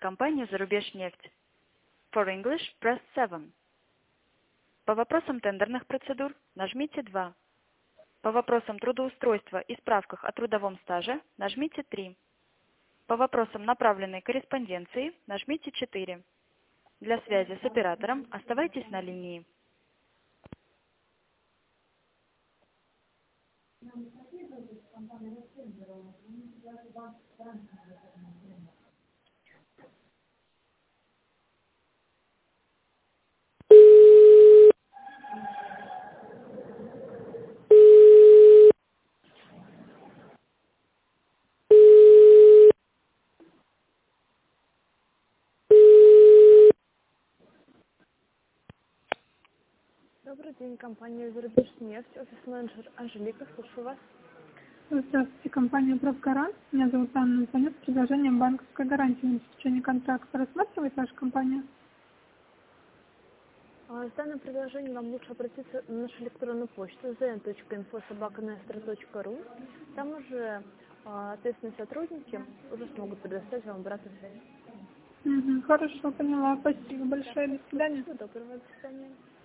компания «Зарубежнефть». For English, press 7. По вопросам тендерных процедур нажмите 2. По вопросам трудоустройства и справках о трудовом стаже нажмите 3. По вопросам направленной корреспонденции нажмите 4. Для связи с оператором оставайтесь на линии. Добрый день, компания «Зарубежнефть», офис-менеджер Анжелика, слушаю вас. Здравствуйте, компания «Профгарант». Меня зовут Анна. Звоню с предложением банковской гарантии на заключение контракта. Рассматривает ваша компания? С данным предложением вам лучше обратиться на нашу электронную почту zn.info@nestra.ru. Там уже ответственные сотрудники уже смогут предоставить вам обратную связь. Хорошо, поняла. Спасибо большое. До свидания. Всего доброго, до свидания.